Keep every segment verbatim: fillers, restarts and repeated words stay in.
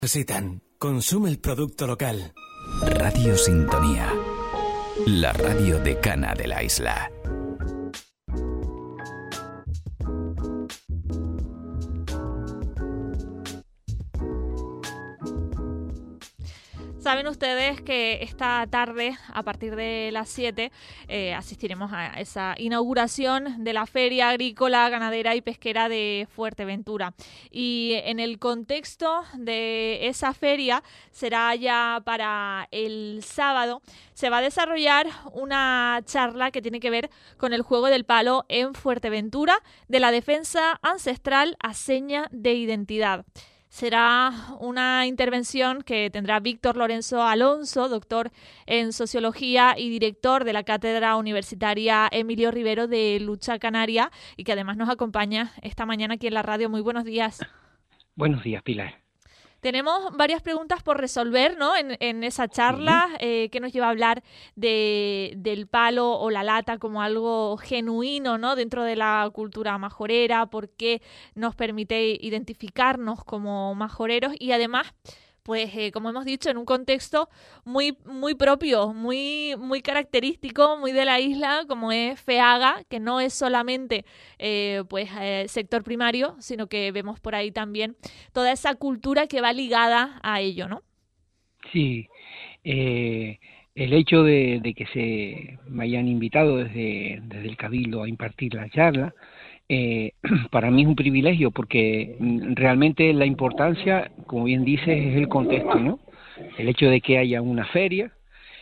Necesitan. Consume el producto local. Radio Sintonía, la radio decana de la isla. Saben ustedes que esta tarde, a partir de las siete, eh, asistiremos a esa inauguración de la Feria Agrícola, Ganadera y Pesquera de Fuerteventura. Y en el contexto de esa feria, será ya para el sábado, se va a desarrollar una charla que tiene que ver con el juego del palo en Fuerteventura, de la defensa ancestral a seña de identidad. Será una intervención que tendrá Víctor Lorenzo Alonso, doctor en Sociología y director de la Cátedra Universitaria Emilio Rivero de Lucha Canaria, y que además nos acompaña esta mañana aquí en la radio. Muy buenos días. Buenos días, Pilar. Tenemos varias preguntas por resolver, ¿no? En, en esa charla, sí. eh, que nos lleva a hablar de, del palo o la lata como algo genuino, ¿no? Dentro de la cultura majorera, por qué nos permite identificarnos como majoreros y además, pues eh, como hemos dicho, en un contexto muy muy propio, muy muy característico, muy de la isla, como es FEAGA, que no es solamente eh, pues eh, sector primario, sino que vemos por ahí también toda esa cultura que va ligada a ello, ¿no? Sí, eh, el hecho de, de que se me hayan invitado desde, desde el Cabildo a impartir la charla, Eh, para mí es un privilegio porque realmente la importancia, como bien dices, es el contexto, ¿no? El hecho de que haya una feria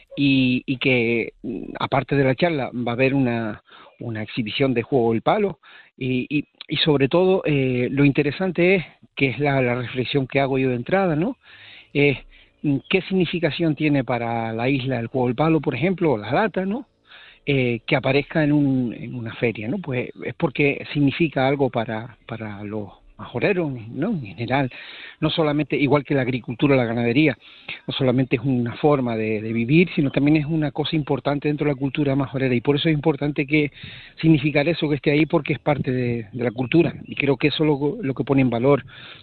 y, y que aparte de la charla va a haber una, una exhibición de juego del palo y, y, y sobre todo eh, lo interesante es, que es la, la reflexión que hago yo de entrada, ¿no? Es qué significación tiene para la isla el juego del palo, por ejemplo, o la lata, ¿no? Eh, que aparezca en, un, en una feria, ¿no? Pues es porque significa algo para, para los majoreros, ¿no? En general, no solamente, igual que la agricultura o la ganadería, no solamente es una forma de, de vivir, sino también es una cosa importante dentro de la cultura majorera, y por eso es importante que significar eso, que esté ahí, porque es parte de, de la cultura, y creo que eso es lo, lo que pone en valor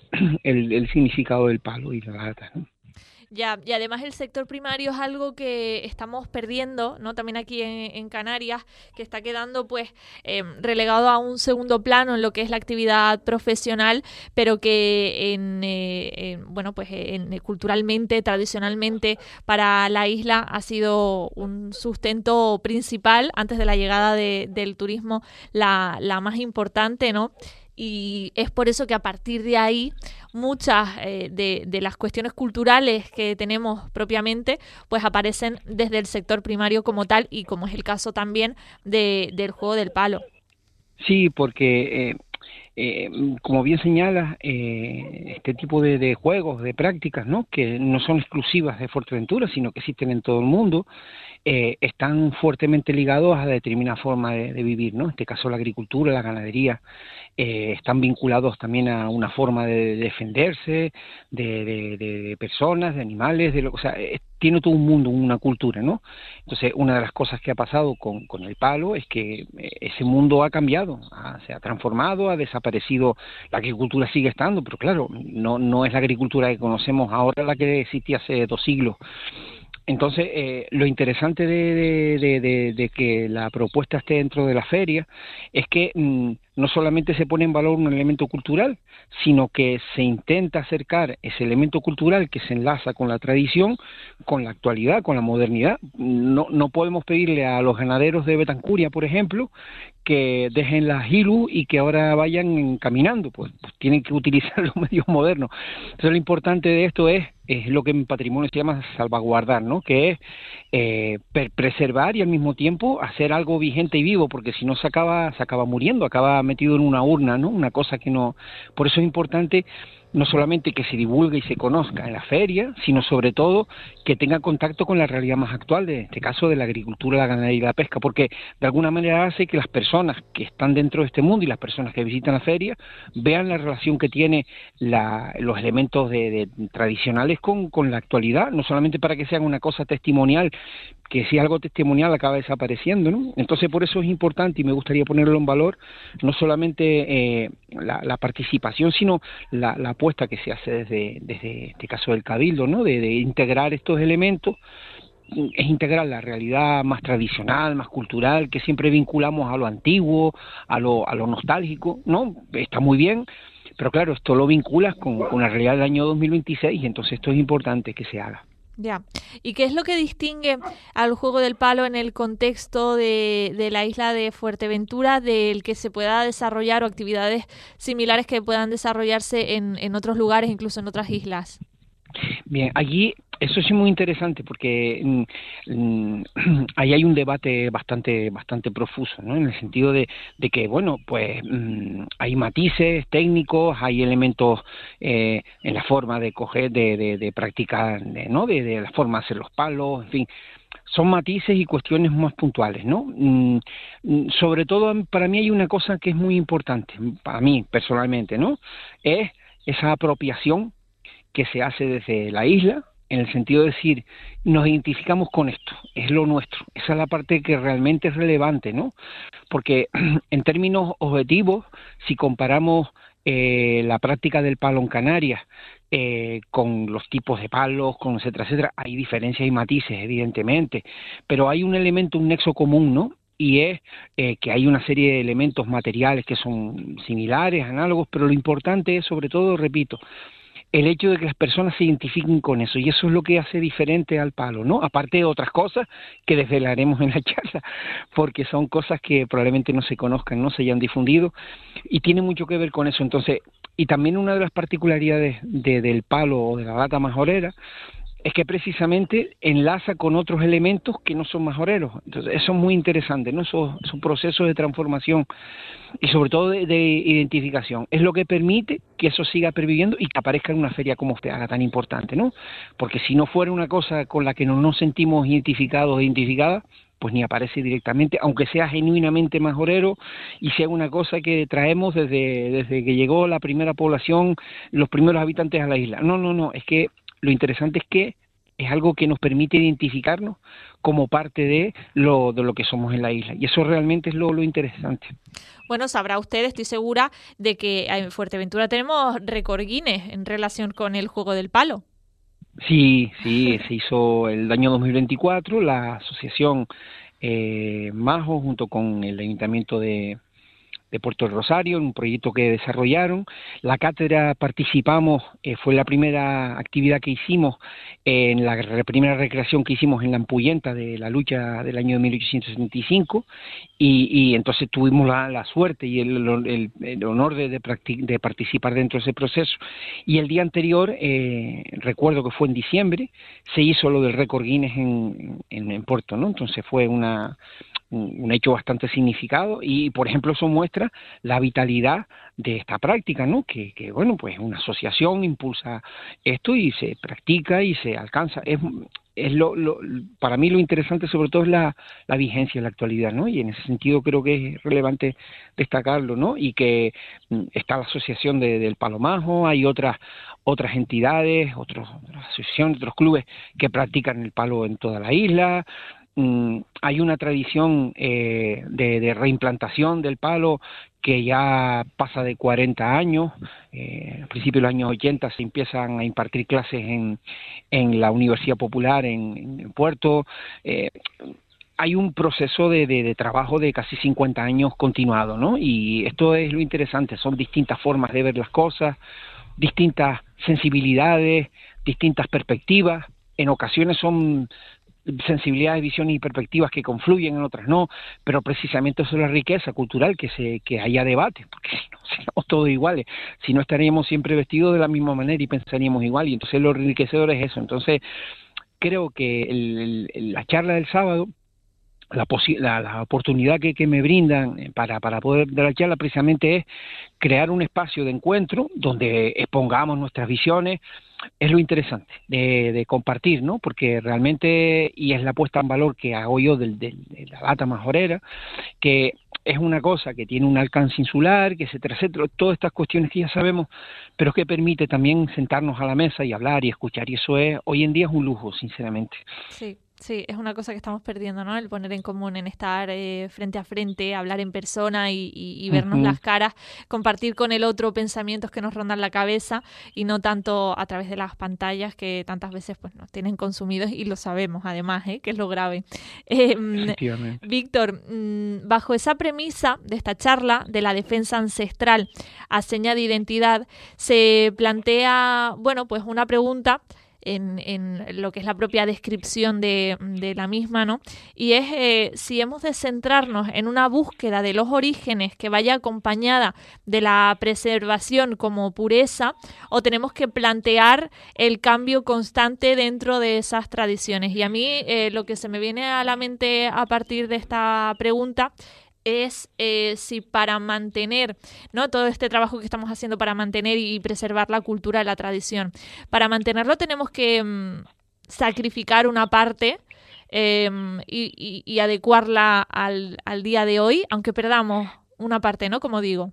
el, el significado del palo y la lata, ¿no? Ya, y además el sector primario es algo que estamos perdiendo, ¿no? También aquí en, en Canarias, que está quedando pues eh, relegado a un segundo plano en lo que es la actividad profesional, pero que en, eh, en bueno pues en, culturalmente, tradicionalmente para la isla ha sido un sustento principal antes de la llegada de, del turismo, la, la más importante, ¿no? Y es por eso que a partir de ahí muchas eh, de, de las cuestiones culturales que tenemos propiamente pues aparecen desde el sector primario como tal, y como es el caso también de, del juego del palo. Sí, porque eh, eh, como bien señalas, eh, este tipo de, de juegos, de prácticas, ¿no? Que no son exclusivas de Fuerteventura, sino que existen en todo el mundo, eh, están fuertemente ligados a determinada forma de, de vivir, ¿no? En este caso la agricultura, la ganadería, eh, están vinculados también a una forma de defenderse de, de, de personas, de animales, de lo, o sea, es, tiene todo un mundo, una cultura, ¿no? Entonces, una de las cosas que ha pasado con, con el palo es que ese mundo ha cambiado, ha, se ha transformado, ha desaparecido. La agricultura sigue estando, pero claro, no, no es la agricultura que conocemos ahora la que existía hace dos siglos. Entonces, eh, lo interesante de, de, de, de, de que la propuesta esté dentro de la feria es que mmm, no solamente se pone en valor un elemento cultural, sino que se intenta acercar ese elemento cultural que se enlaza con la tradición, con la actualidad, con la modernidad. No, no podemos pedirle a los ganaderos de Betancuria, por ejemplo, que dejen las hilus y que ahora vayan caminando, pues, pues tienen que utilizar los medios modernos. Entonces, lo importante de esto es, es lo que en patrimonio se llama salvaguardar, ¿no? Que es eh, preservar y al mismo tiempo hacer algo vigente y vivo, porque si no se acaba, se acaba muriendo, acaba metido en una urna, ¿no? Una cosa que no... Por eso es importante no solamente que se divulgue y se conozca en la feria, sino sobre todo que tenga contacto con la realidad más actual, de este caso de la agricultura, la ganadería y la pesca, porque de alguna manera hace que las personas que están dentro de este mundo y las personas que visitan la feria vean la relación que tiene la, los elementos de, de, tradicionales con, con la actualidad, no solamente para que sean una cosa testimonial que si algo testimonial acaba desapareciendo, ¿no? Entonces por eso es importante y me gustaría ponerlo en valor, no solamente eh, la, la participación, sino la, la apuesta que se hace desde, desde este caso del Cabildo, ¿no? De, de integrar estos elementos, es integrar la realidad más tradicional, más cultural, que siempre vinculamos a lo antiguo, a lo, a lo nostálgico, ¿no? Está muy bien, pero claro, esto lo vinculas con, con la realidad del año dos mil veintiséis y entonces esto es importante que se haga. Ya. ¿Y qué es lo que distingue al juego del palo en el contexto de, de la isla de Fuerteventura del que se pueda desarrollar o actividades similares que puedan desarrollarse en, en otros lugares, incluso en otras islas? Bien, allí eso sí es muy interesante porque mm, mm, ahí hay un debate bastante bastante profuso, ¿no? En el sentido de, de que, bueno, pues mm, hay matices técnicos, hay elementos eh, en la forma de coger, de, de, de practicar, de, ¿no? De, de la forma de hacer los palos, en fin. Son matices y cuestiones más puntuales, ¿no? Mm, sobre todo, para mí hay una cosa que es muy importante, para mí personalmente, ¿no? Es esa apropiación que se hace desde la isla, en el sentido de decir, nos identificamos con esto, es lo nuestro. Esa es la parte que realmente es relevante, ¿no? Porque en términos objetivos, si comparamos eh, la práctica del palo en Canarias eh, con los tipos de palos, con etcétera, etcétera, hay diferencias y matices, evidentemente, pero hay un elemento, un nexo común, ¿no? Y es eh, que hay una serie de elementos materiales que son similares, análogos, pero lo importante es, sobre todo, repito, el hecho de que las personas se identifiquen con eso, y eso es lo que hace diferente al palo, ¿no? Aparte de otras cosas que desvelaremos en la charla, porque son cosas que probablemente no se conozcan, no se hayan difundido, y tiene mucho que ver con eso. Entonces, y también una de las particularidades de, del palo o de la lata majorera es que precisamente enlaza con otros elementos que no son majoreros. Entonces, eso es muy interesante, ¿no? Esos, esos procesos de transformación y sobre todo de, de identificación. Es lo que permite que eso siga perviviendo y que aparezca en una feria como usted haga tan importante, ¿no? Porque si no fuera una cosa con la que no nos sentimos identificados o identificadas, pues ni aparece directamente, aunque sea genuinamente majorero y sea una cosa que traemos desde, desde que llegó la primera población, los primeros habitantes a la isla. No, no, no, es que lo interesante es que es algo que nos permite identificarnos como parte de lo, de lo que somos en la isla. Y eso realmente es lo, lo interesante. Bueno, sabrá usted, estoy segura, de que en Fuerteventura tenemos récord Guinness en relación con el juego del palo. Sí, sí, se hizo el año dos mil veinticuatro, la asociación eh, Majo junto con el Ayuntamiento de... de Puerto del Rosario, en un proyecto que desarrollaron. La cátedra participamos, eh, fue la primera actividad que hicimos, eh, en la re- primera recreación que hicimos en la Ampuyenta de la lucha del año de mil ochocientos setenta y cinco, y, y entonces tuvimos la, la suerte y el, el, el honor de, de, practic- de participar dentro de ese proceso. Y el día anterior, eh, recuerdo que fue en diciembre, se hizo lo del récord Guinness en, en, en Puerto, ¿no? Entonces fue una... un hecho bastante significado y, por ejemplo, eso muestra la vitalidad de esta práctica, ¿no? Que, que bueno, pues una asociación impulsa esto y se practica y se alcanza. Es, es lo, lo, para mí lo interesante sobre todo es la, la vigencia en la actualidad, ¿no? Y en ese sentido creo que es relevante destacarlo, ¿no? Y que mm, está la asociación de, del Palomajo, hay otras otras entidades, otros, otras asociaciones, otros clubes que practican el palo en toda la isla. Mm, hay una tradición eh, de, de reimplantación del palo que ya pasa de cuarenta años. Eh, a principios de los años ochenta se empiezan a impartir clases en, en la Universidad Popular en, en Puerto. Eh, hay un proceso de, de, de trabajo de casi cincuenta años continuado, ¿no? Y esto es lo interesante, son distintas formas de ver las cosas, distintas sensibilidades, distintas perspectivas. En ocasiones son sensibilidades, visiones y perspectivas que confluyen, en otras no, pero precisamente eso es la riqueza cultural, que se que haya debate, porque si no, seríamos todos iguales, si no estaríamos siempre vestidos de la misma manera y pensaríamos igual, y entonces lo enriquecedor es eso. Entonces creo que el, el, la charla del sábado, la, posi- la, la oportunidad que, que me brindan para, para poder dar la charla precisamente es crear un espacio de encuentro donde expongamos nuestras visiones. Es lo interesante de, de compartir, ¿no? Porque realmente, y es la puesta en valor que hago yo del, del, de la lata majorera, que es una cosa que tiene un alcance insular, que etcétera, etcétera, todas estas cuestiones que ya sabemos, pero que permite también sentarnos a la mesa y hablar y escuchar, y eso es, hoy en día es un lujo, sinceramente. Sí. Sí, es una cosa que estamos perdiendo, ¿no? El poner en común, en estar eh, frente a frente, hablar en persona y, y, y vernos uh-huh. las caras, compartir con el otro pensamientos que nos rondan la cabeza y no tanto a través de las pantallas que tantas veces pues nos tienen consumidos y lo sabemos además, ¿eh? Que es lo grave. Eh, Víctor, bajo esa premisa de esta charla de la defensa ancestral a seña de identidad, se plantea, bueno, pues una pregunta En, en lo que es la propia descripción de, de la misma, ¿no? Y es eh, si hemos de centrarnos en una búsqueda de los orígenes que vaya acompañada de la preservación como pureza, o tenemos que plantear el cambio constante dentro de esas tradiciones. Y a mí eh, lo que se me viene a la mente a partir de esta pregunta es eh, si para mantener, ¿no?, todo este trabajo que estamos haciendo para mantener y preservar la cultura, la tradición, para mantenerlo tenemos que mm, sacrificar una parte eh, y, y, y adecuarla al, al día de hoy, aunque perdamos una parte, ¿no?, como digo.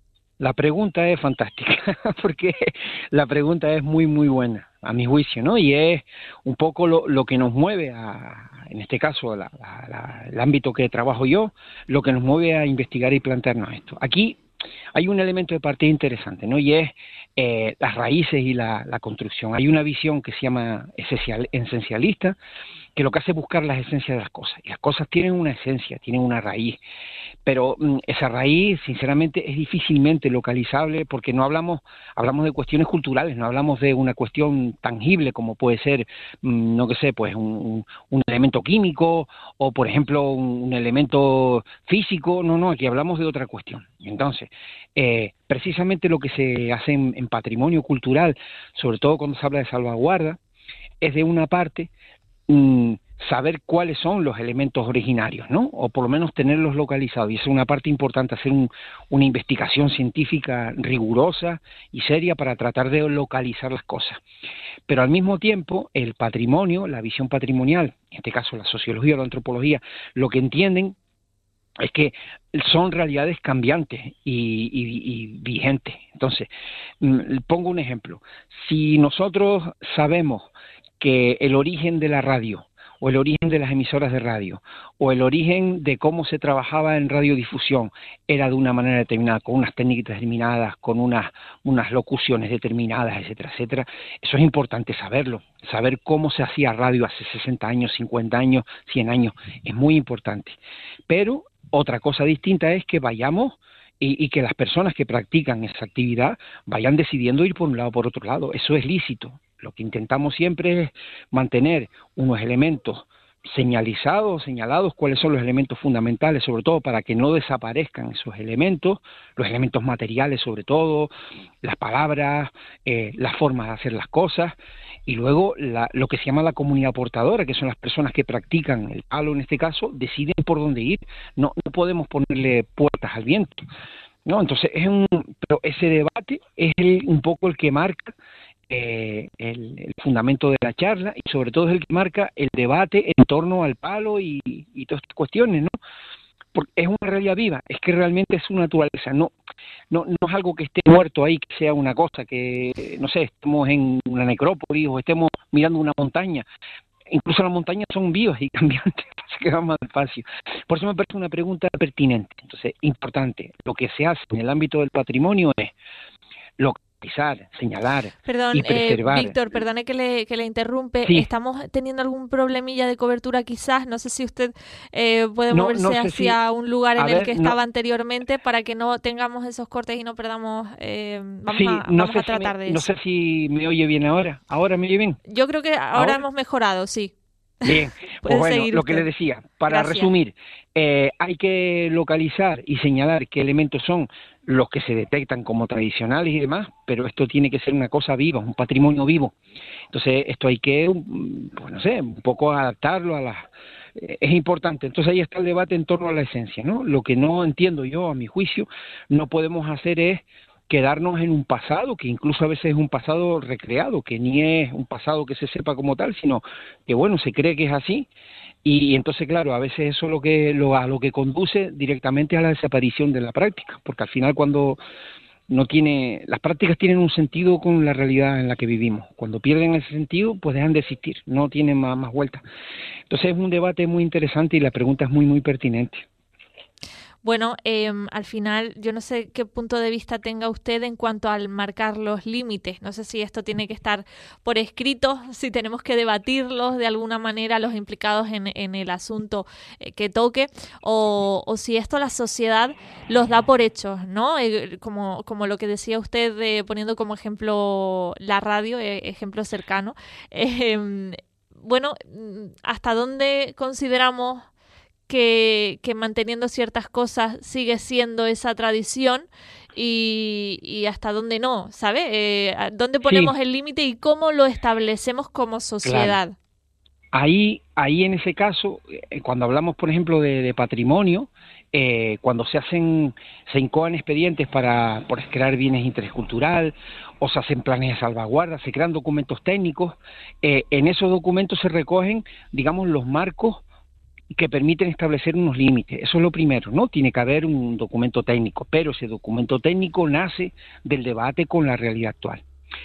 La pregunta es fantástica, porque la pregunta es muy, muy buena, a mi juicio, ¿no? Y es un poco lo, lo que nos mueve, a, en este caso, la, la, la, el ámbito que trabajo yo, lo que nos mueve a investigar y plantearnos esto. Aquí hay un elemento de partida interesante, ¿no? Y es eh, las raíces y la, la construcción. Hay una visión que se llama esencial, esencialista, que lo que hace es buscar las esencias de las cosas. Y las cosas tienen una esencia, tienen una raíz. Pero mm, esa raíz, sinceramente, es difícilmente localizable porque no hablamos, hablamos de cuestiones culturales, no hablamos de una cuestión tangible como puede ser, mm, no que sé, pues un, un elemento químico o, por ejemplo, un, un elemento físico. No, no, aquí hablamos de otra cuestión. Entonces, eh, precisamente lo que se hace en, en patrimonio cultural, sobre todo cuando se habla de salvaguarda, es de una parte mm, saber cuáles son los elementos originarios, ¿no? O por lo menos tenerlos localizados. Y esa es una parte importante, hacer un, una investigación científica rigurosa y seria para tratar de localizar las cosas. Pero al mismo tiempo, el patrimonio, la visión patrimonial, en este caso la sociología o la antropología, lo que entienden es que son realidades cambiantes y, y, y vigentes. Entonces, pongo un ejemplo. Si nosotros sabemos que el origen de la radio, o el origen de las emisoras de radio, o el origen de cómo se trabajaba en radiodifusión era de una manera determinada, con unas técnicas determinadas, con unas, unas locuciones determinadas, etcétera, etcétera, eso es importante saberlo, saber cómo se hacía radio hace sesenta años, cincuenta años, cien años, es muy importante. Pero otra cosa distinta es que vayamos y, y que las personas que practican esa actividad vayan decidiendo ir por un lado o por otro lado, eso es lícito. Lo que intentamos siempre es mantener unos elementos señalizados, señalados, cuáles son los elementos fundamentales, sobre todo para que no desaparezcan esos elementos, los elementos materiales sobre todo, las palabras, eh, las formas de hacer las cosas, y luego la, lo que se llama la comunidad portadora, que son las personas que practican el palo en este caso, deciden por dónde ir, no, no podemos ponerle puertas al viento, ¿no? Entonces es un, pero ese debate es el, un poco el que marca Eh, el, el fundamento de la charla y sobre todo es el que marca el debate en torno al palo y, y todas estas cuestiones, ¿no? Porque es una realidad viva, es que realmente es su naturaleza, no, no, no es algo que esté muerto ahí, que sea una cosa que, no sé, estemos en una necrópolis o estemos mirando una montaña. Incluso las montañas son vivas y cambiantes, pasa que van más despacio. Por eso me parece una pregunta pertinente. Entonces, importante, lo que se hace en el ámbito del patrimonio es lo señalar Perdón, y preservar. Eh, Víctor, perdone que le, que le interrumpe. Sí. Estamos teniendo algún problemilla de cobertura quizás. No sé si usted eh, puede no, moverse no sé hacia si... un lugar en a el ver, que estaba no... anteriormente para que no tengamos esos cortes y no perdamos... Eh, vamos sí, a, no vamos sé a tratar si me, de eso. No sé si me oye bien ahora. ¿Ahora me oye bien? Yo creo que ahora, ¿Ahora? hemos mejorado, sí. Bien, pues bueno, lo que le decía, para Gracias. resumir, eh, hay que localizar y señalar qué elementos son los que se detectan como tradicionales y demás, pero esto tiene que ser una cosa viva, un patrimonio vivo. Entonces, esto hay que, pues no sé, un poco adaptarlo a las... Eh, es importante. Entonces, ahí está el debate en torno a la esencia, ¿no? Lo que no entiendo yo, a mi juicio, no podemos hacer es quedarnos en un pasado que incluso a veces es un pasado recreado, que ni es un pasado que se sepa como tal, sino que bueno, se cree que es así, y, y entonces claro, a veces eso es lo que lo, a lo que conduce directamente a la desaparición de la práctica, porque al final cuando no tiene, las prácticas tienen un sentido con la realidad en la que vivimos. Cuando pierden ese sentido, pues dejan de existir, no tienen más, más vuelta. Entonces es un debate muy interesante y la pregunta es muy, muy pertinente. Bueno, eh, al final yo no sé qué punto de vista tenga usted en cuanto al marcar los límites. No sé si esto tiene que estar por escrito, si tenemos que debatirlos de alguna manera los implicados en, en el asunto eh, que toque, o, o si esto la sociedad los da por hechos, ¿no? Eh, como, como lo que decía usted, eh, poniendo como ejemplo la radio, eh, ejemplo cercano. Eh, bueno, ¿hasta dónde consideramos Que, que manteniendo ciertas cosas sigue siendo esa tradición y, y hasta dónde no, ¿sabe? Eh, ¿Dónde ponemos sí. el límite y cómo lo establecemos como sociedad? Claro. Ahí, ahí en ese caso, eh, cuando hablamos, por ejemplo, de, de patrimonio, eh, cuando se hacen, se incoan expedientes para por crear bienes de interés cultural, o se hacen planes de salvaguarda, se crean documentos técnicos, eh, en esos documentos se recogen, digamos, los marcos que permiten establecer unos límites. Eso es lo primero, ¿no? Tiene que haber un documento técnico, pero ese documento técnico nace del debate con la realidad actual,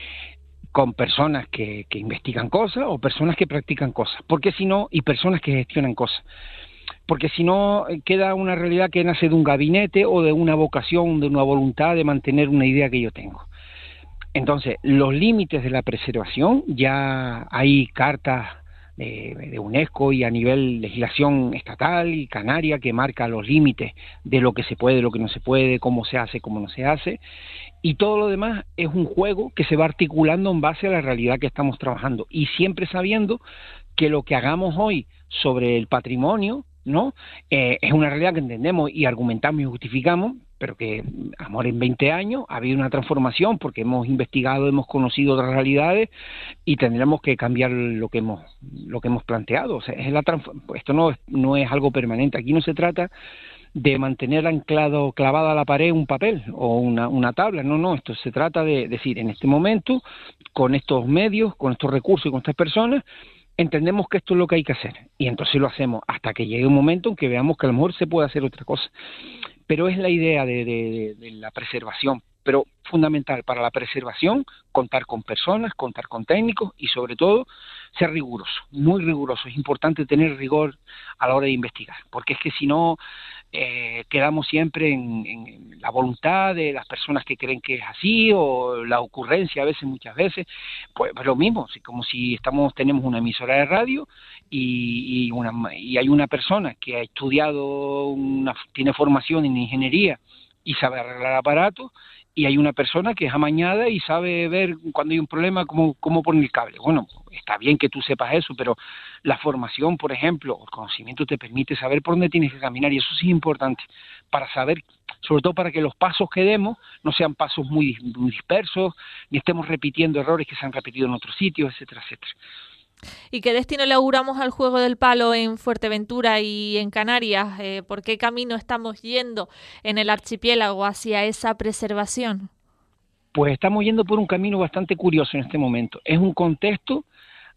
con personas que, que investigan cosas o personas que practican cosas, porque si no, y personas que gestionan cosas, porque si no queda una realidad que nace de un gabinete o de una vocación, de una voluntad de mantener una idea que yo tengo. Entonces, los límites de la preservación, ya hay cartas De, de UNESCO y a nivel legislación estatal y canaria que marca los límites de lo que se puede, lo que no se puede, cómo se hace, cómo no se hace, y todo lo demás es un juego que se va articulando en base a la realidad que estamos trabajando y siempre sabiendo que lo que hagamos hoy sobre el patrimonio, ¿no? Eh, es una realidad que entendemos y argumentamos y justificamos, pero que a lo mejor en veinte años ha habido una transformación porque hemos investigado, hemos conocido otras realidades y tendremos que cambiar lo que hemos lo que hemos planteado. O sea, es la esto no es, no es algo permanente. Aquí no se trata de mantener anclado, clavada a la pared un papel o una, una tabla, no, no, esto se trata de decir, en este momento, con estos medios, con estos recursos y con estas personas, entendemos que esto es lo que hay que hacer y entonces lo hacemos hasta que llegue un momento en que veamos que a lo mejor se puede hacer otra cosa. Pero es la idea de, de, de la preservación, pero fundamental para la preservación, contar con personas, contar con técnicos y sobre todo ser riguroso, muy riguroso. Es importante tener rigor a la hora de investigar, porque es que si no eh, quedamos siempre en, en la voluntad de las personas que creen que es así o la ocurrencia a veces, muchas veces, pues, pues lo mismo, como si estamos tenemos una emisora de radio y, y, una, y hay una persona que ha estudiado, una, tiene formación en ingeniería y sabe arreglar aparatos, y hay una persona que es amañada y sabe ver cuando hay un problema cómo, cómo poner el cable. Bueno, está bien que tú sepas eso, pero la formación, por ejemplo, el conocimiento te permite saber por dónde tienes que caminar, y eso sí es importante para saber, sobre todo para que los pasos que demos no sean pasos muy, muy dispersos, ni estemos repitiendo errores que se han repetido en otros sitios, etcétera, etcétera. ¿Y qué destino le auguramos al juego del palo en Fuerteventura y en Canarias? Eh, ¿Por qué camino estamos yendo en el archipiélago hacia esa preservación? Pues estamos yendo por un camino bastante curioso en este momento. Es un contexto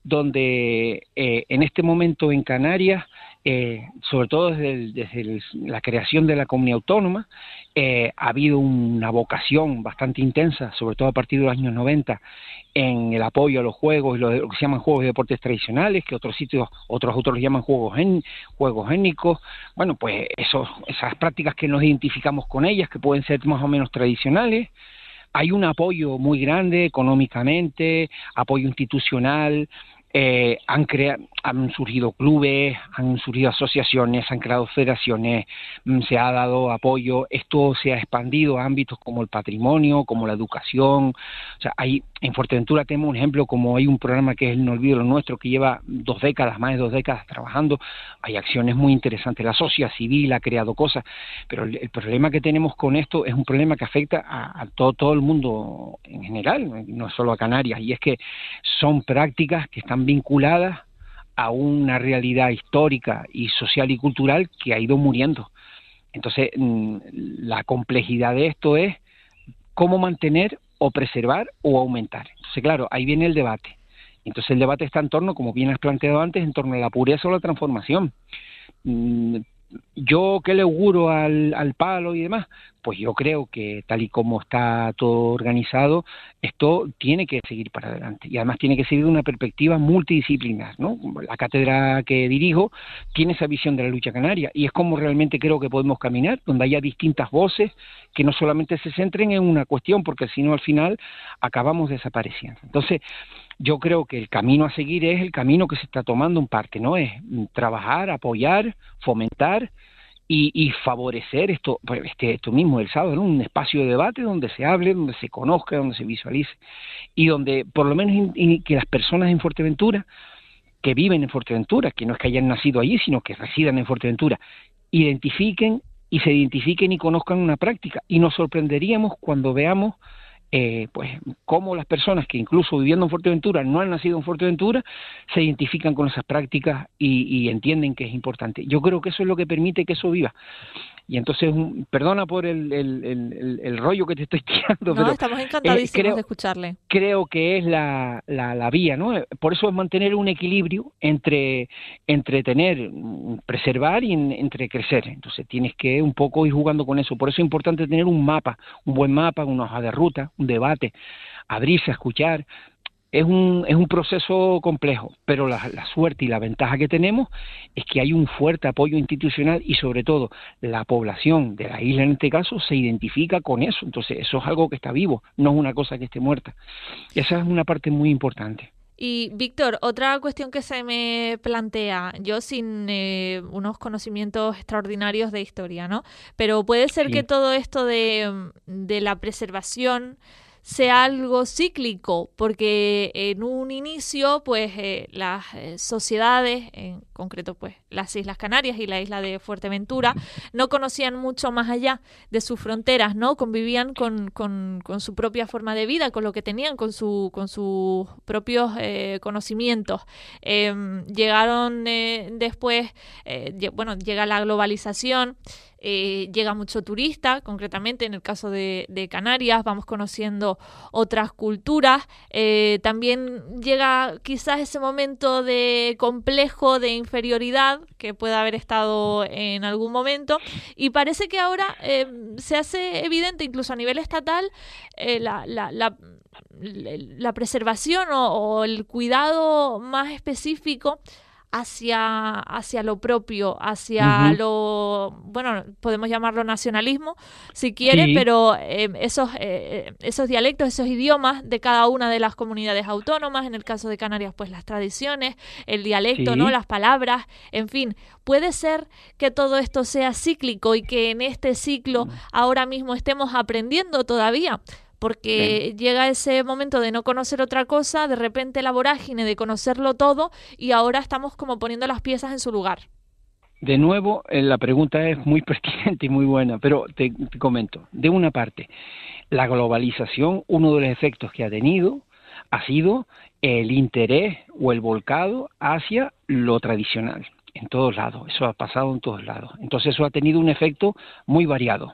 donde eh, en este momento en Canarias, eh, sobre todo desde, el, desde el, la creación de la comunidad autónoma, eh, ha habido una vocación bastante intensa, sobre todo a partir de los años noventa, en el apoyo a los juegos y lo, lo que se llaman juegos y deportes tradicionales, que otros sitios, otros autores llaman juegos en, juegos étnicos. Bueno, pues esos, esas prácticas que nos identificamos con ellas, que pueden ser más o menos tradicionales. Hay un apoyo muy grande económicamente, apoyo institucional. Eh, han, crea- han surgido clubes, han surgido asociaciones, han creado federaciones, se ha dado apoyo, esto se ha expandido a ámbitos como el patrimonio, como la educación. O sea, hay, en Fuerteventura tenemos un ejemplo, como hay un programa que es el No Olvido Lo Nuestro, que lleva dos décadas, más de dos décadas trabajando, hay acciones muy interesantes, la sociedad civil ha creado cosas, pero el, el problema que tenemos con esto es un problema que afecta a, a todo, todo el mundo en general, no solo a Canarias, y es que son prácticas que están vinculadas a una realidad histórica y social y cultural que ha ido muriendo. Entonces, la complejidad de esto es cómo mantener o preservar o aumentar. Entonces, claro, ahí viene el debate. Entonces, el debate está en torno, como bien has planteado antes, en torno a la pureza o la transformación. ¿yo qué le auguro al, al palo y demás? Pues yo creo que tal y como está todo organizado, esto tiene que seguir para adelante y además tiene que seguir de una perspectiva multidisciplinar, ¿no? La cátedra que dirijo tiene esa visión de la lucha canaria y es como realmente creo que podemos caminar, donde haya distintas voces que no solamente se centren en una cuestión, porque si no al final acabamos desapareciendo. Entonces, yo creo que el camino a seguir es el camino que se está tomando en parte, ¿no? Es trabajar, apoyar, fomentar y, y favorecer esto, pues, este, esto mismo el sábado, ¿no? Un espacio de debate donde se hable, donde se conozca, donde se visualice y donde por lo menos in, in, que las personas en Fuerteventura, que viven en Fuerteventura, que no es que hayan nacido allí, sino que residan en Fuerteventura, identifiquen y se identifiquen y conozcan una práctica. Y nos sorprenderíamos cuando veamos Eh, pues cómo las personas que incluso viviendo en Fuerteventura no han nacido en Fuerteventura se identifican con esas prácticas y, y entienden que es importante. Yo creo que eso es lo que permite que eso viva. Y entonces, un, perdona por el, el, el, el rollo que te estoy tirando, no, pero estamos encantadísimos eh, creo, de escucharle. Creo que es la, la, la vía, ¿no? Por eso es mantener un equilibrio entre, entre tener, preservar y en, entre crecer. Entonces tienes que un poco ir jugando con eso. Por eso es importante tener un mapa, un buen mapa, una hoja de ruta, un debate, abrirse a escuchar. Es un, es un proceso complejo, pero la, la suerte y la ventaja que tenemos es que hay un fuerte apoyo institucional y sobre todo la población de la isla en este caso se identifica con eso, entonces eso es algo que está vivo, no es una cosa que esté muerta. Esa es una parte muy importante. Y Víctor, otra cuestión que se me plantea, yo sin eh, unos conocimientos extraordinarios de historia, ¿no? Pero puede ser sí. que todo esto de, de la preservación sea algo cíclico, porque en un inicio, pues, eh, las eh, sociedades, en concreto, pues, las Islas Canarias y la isla de Fuerteventura, no conocían mucho más allá de sus fronteras, ¿no? Convivían con, con, con su propia forma de vida, con lo que tenían, con, su, con sus propios eh, conocimientos. Eh, llegaron eh, después, eh, bueno, llega la globalización, Eh, llega mucho turista, concretamente en el caso de, de Canarias, vamos conociendo otras culturas, eh, también llega quizás ese momento de complejo, de inferioridad que puede haber estado en algún momento y parece que ahora eh, se hace evidente incluso a nivel estatal eh, la, la, la, la preservación o, o el cuidado más específico hacia, hacia lo propio, hacia uh-huh. lo, bueno, podemos llamarlo nacionalismo, si quiere, sí. pero eh, esos, eh, esos dialectos, esos idiomas de cada una de las comunidades autónomas, en el caso de Canarias, pues las tradiciones, el dialecto, sí. ¿no? Las palabras, en fin, puede ser que todo esto sea cíclico y que en este ciclo uh-huh. ahora mismo estemos aprendiendo todavía. Porque sí. llega ese momento de no conocer otra cosa, de repente la vorágine de conocerlo todo y ahora estamos como poniendo las piezas en su lugar. De nuevo, la pregunta es muy pertinente y muy buena, pero te, te comento. De una parte, la globalización, uno de los efectos que ha tenido ha sido el interés o el volcado hacia lo tradicional, en todos lados. Eso ha pasado en todos lados. Entonces eso ha tenido un efecto muy variado.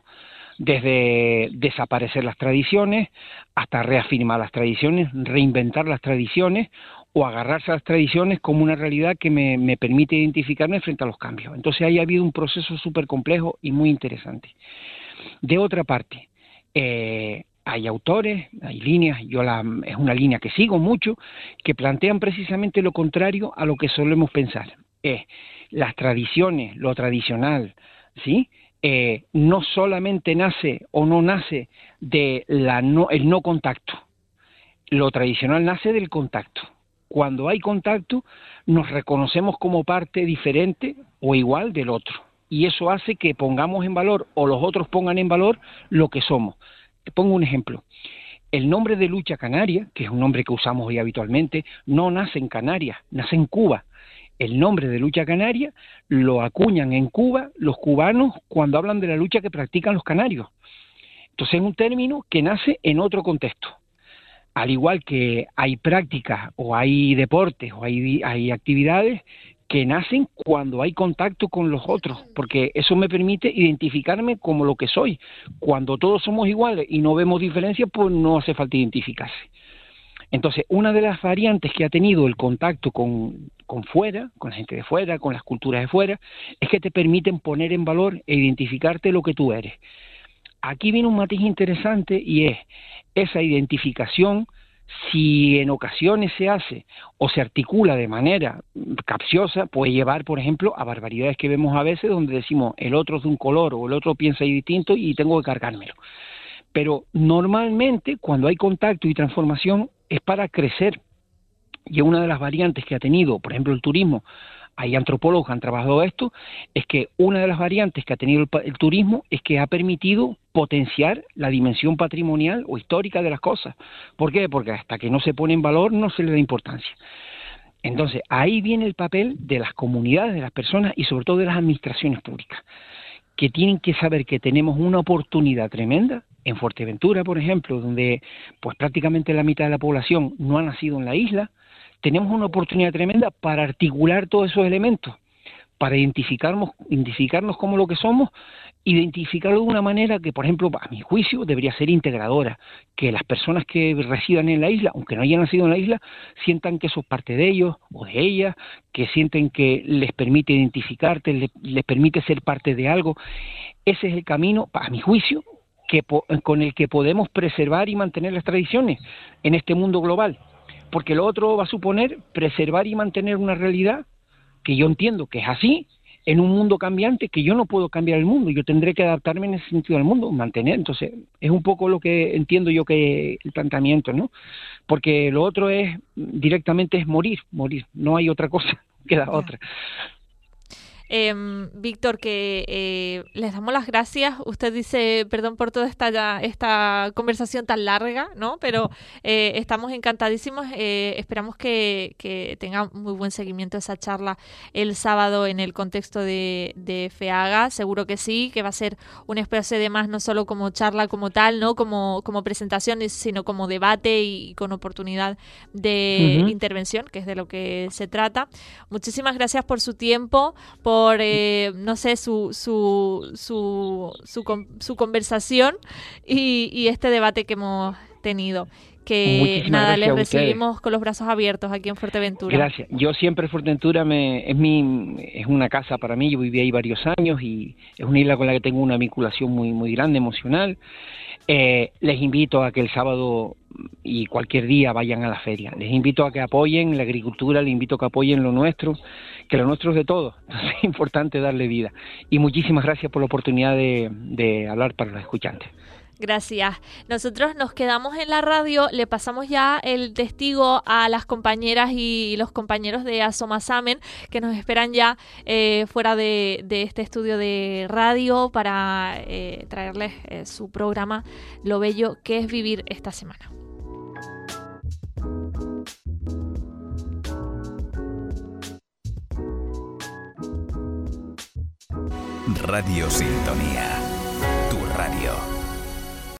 Desde desaparecer las tradiciones hasta reafirmar las tradiciones, reinventar las tradiciones o agarrarse a las tradiciones como una realidad que me, me permite identificarme frente a los cambios. Entonces ahí ha habido un proceso súper complejo y muy interesante. De otra parte, eh, hay autores, hay líneas, yo la, es una línea que sigo mucho, que plantean precisamente lo contrario a lo que solemos pensar. Es las tradiciones, lo tradicional, ¿sí?, Eh, no solamente nace o no nace de la no, el no contacto. Lo tradicional nace del contacto. Cuando hay contacto, nos reconocemos como parte diferente o igual del otro. Y eso hace que pongamos en valor, o los otros pongan en valor, lo que somos. Te pongo un ejemplo. El nombre de lucha canaria, que es un nombre que usamos hoy habitualmente, no nace en Canarias, nace en Cuba. El nombre de lucha canaria lo acuñan en Cuba los cubanos cuando hablan de la lucha que practican los canarios. Entonces es un término que nace en otro contexto. Al igual que hay prácticas o hay deportes o hay, hay actividades que nacen cuando hay contacto con los otros, porque eso me permite identificarme como lo que soy. Cuando todos somos iguales y no vemos diferencias, pues no hace falta identificarse. Entonces, una de las variantes que ha tenido el contacto con, con fuera, con la gente de fuera, con las culturas de fuera, es que te permiten poner en valor e identificarte lo que tú eres. Aquí viene un matiz interesante y es esa identificación, si en ocasiones se hace o se articula de manera capciosa, puede llevar, por ejemplo, a barbaridades que vemos a veces donde decimos el otro es de un color o el otro piensa distinto y tengo que cargármelo. Pero normalmente cuando hay contacto y transformación es para crecer. Y una de las variantes que ha tenido, por ejemplo, el turismo, hay antropólogos que han trabajado esto, es que una de las variantes que ha tenido el, el turismo es que ha permitido potenciar la dimensión patrimonial o histórica de las cosas. ¿Por qué? Porque hasta que no se pone en valor no se le da importancia. Entonces, ahí viene el papel de las comunidades, de las personas y sobre todo de las administraciones públicas, que tienen que saber que tenemos una oportunidad tremenda. En Fuerteventura, por ejemplo, donde pues prácticamente la mitad de la población no ha nacido en la isla, tenemos una oportunidad tremenda para articular todos esos elementos, para identificarnos, identificarnos como lo que somos, identificarlo de una manera que, por ejemplo, a mi juicio, debería ser integradora, que las personas que residan en la isla, aunque no hayan nacido en la isla, sientan que eso es parte de ellos o de ellas, que sienten que les permite identificarte, les, les permite ser parte de algo. Ese es el camino, a mi juicio, que con el que podemos preservar y mantener las tradiciones en este mundo global. Porque lo otro va a suponer preservar y mantener una realidad que yo entiendo que es así, en un mundo cambiante, que yo no puedo cambiar el mundo, yo tendré que adaptarme en ese sentido al mundo, mantener. Entonces, es un poco lo que entiendo yo que el planteamiento, ¿no? Porque lo otro es, directamente es morir, morir, no hay otra cosa que la otra. Eh, Víctor, que eh, les damos las gracias. Usted dice, perdón por toda esta, esta conversación tan larga, ¿no? Pero eh, estamos encantadísimos. Eh, esperamos que, que tenga muy buen seguimiento esa charla el sábado en el contexto de, de FEAGA. Seguro que sí, que va a ser una especie de más, no solo como charla como tal, ¿no? Como, como presentación, sino como debate y con oportunidad de uh-huh. intervención, que es de lo que se trata. Muchísimas gracias por su tiempo, por por, eh, no sé, su su su su, su conversación y, y este debate que hemos tenido. Que Muchísimas nada, les recibimos con los brazos abiertos aquí en Fuerteventura. Gracias. Yo siempre Fuerteventura me, es mi es una casa para mí. Yo viví ahí varios años y es una isla con la que tengo una vinculación muy muy grande, emocional. Eh, les invito a que el sábado y cualquier día vayan a la feria. Les invito a que apoyen la agricultura, les invito a que apoyen lo nuestro, que lo nuestro es de todos. Entonces es importante darle vida. Y muchísimas gracias por la oportunidad de, de hablar para los escuchantes. Gracias. Nosotros nos quedamos en la radio, le pasamos ya el testigo a las compañeras y los compañeros de Asomasamen que nos esperan ya eh, fuera de, de este estudio de radio para eh, traerles eh, su programa Lo Bello que es Vivir esta semana. Radio Sintonía.